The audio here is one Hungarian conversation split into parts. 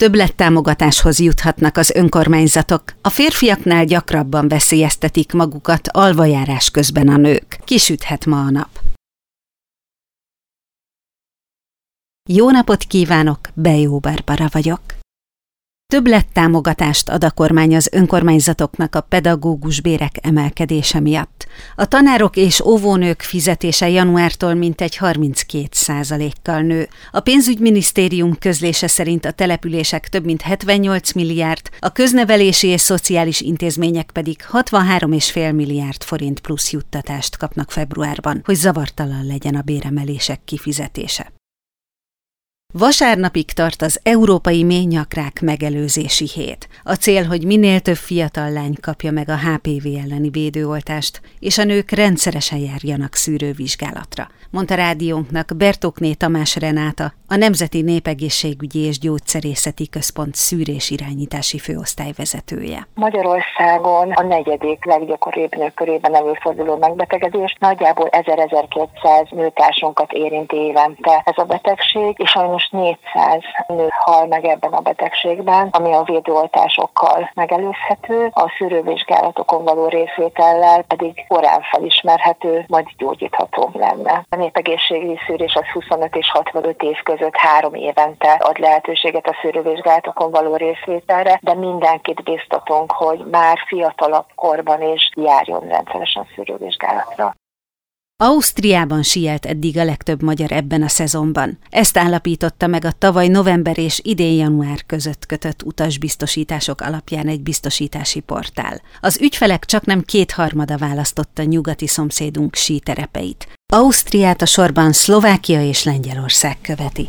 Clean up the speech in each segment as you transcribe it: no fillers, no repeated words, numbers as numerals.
Többlettámogatáshoz juthatnak az önkormányzatok. A férfiaknál gyakrabban veszélyeztetik magukat alvajárás közben a nők. Kisüthet ma a nap. Jó napot kívánok, Bejó Barbara vagyok. Többlettámogatást ad a kormány az önkormányzatoknak a pedagógus bérek emelkedése miatt. A tanárok és óvónők fizetése januártól mintegy 32%-kal nő. A pénzügyminisztérium közlése szerint a települések több mint 78 milliárd, a köznevelési és szociális intézmények pedig 63,5 milliárd forint plusz juttatást kapnak februárban, hogy zavartalan legyen a béremelések kifizetése. Vasárnapig tart az Európai Méhnyakrák megelőzési hét. A cél, hogy minél több fiatal lány kapja meg a HPV elleni védőoltást, és a nők rendszeresen járjanak szűrővizsgálatra, mondta rádiónknak Bertókné Tamás Renáta, a Nemzeti Népegészségügyi és Gyógyszerészeti Központ szűrés-irányítási főosztályvezetője. Magyarországon a 4. leggyakoribb nők körében előforduló megbetegedés, nagyjából 1000-1200 nőtársunkat érinti évente ez a betegség, és sajnos 400 nő hal meg ebben a betegségben, ami a védőoltásokkal megelőzhető, a szűrővizsgálatokon való részvétellel pedig korán felismerhető, majd gyógyítható lenne. A népegészségügyi szűrés az 25 és 65 év között 3 évente ad lehetőséget a szűrővizsgálatokon való részvételre, de mindenkit biztatunk, hogy már fiatalabb korban is járjon rendszeresen szűrővizsgálatra. Ausztriában sielt eddig a legtöbb magyar ebben a szezonban. Ezt állapította meg a tavaly november és idén január között kötött utasbiztosítások alapján egy biztosítási portál. Az ügyfelek csaknem 2/3 választotta nyugati szomszédunk síterepeit. Ausztriát a sorban Szlovákia és Lengyelország követi.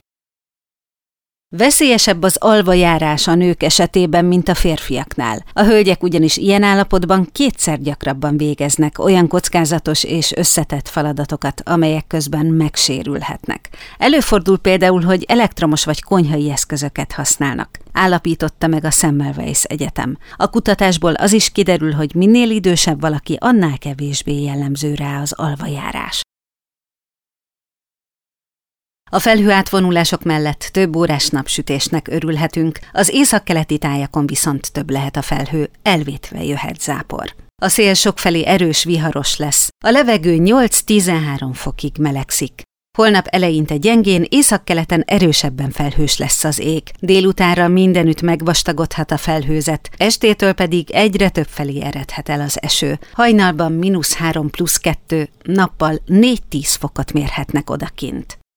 Veszélyesebb az alvajárás a nők esetében, mint a férfiaknál. A hölgyek ugyanis ilyen állapotban 2-szer gyakrabban végeznek olyan kockázatos és összetett feladatokat, amelyek közben megsérülhetnek. Előfordul például, hogy elektromos vagy konyhai eszközöket használnak, állapította meg a Semmelweis Egyetem. A kutatásból az is kiderül, hogy minél idősebb valaki, annál kevésbé jellemző rá az alvajárás. A felhőátvonulások mellett több órás napsütésnek örülhetünk, az északkeleti tájakon viszont több lehet a felhő, elvétve jöhet zápor. A szél sokfelé erős viharos lesz, a levegő 8-13 fokig melegszik. Holnap eleinte gyengén, északkeleten erősebben felhős lesz az ég. Délutánra mindenütt megvastagodhat a felhőzet, estétől pedig egyre több felé eredhet el az eső. Hajnalban -3 + 2, nappal 4-10 fokot mérhetnek odakint.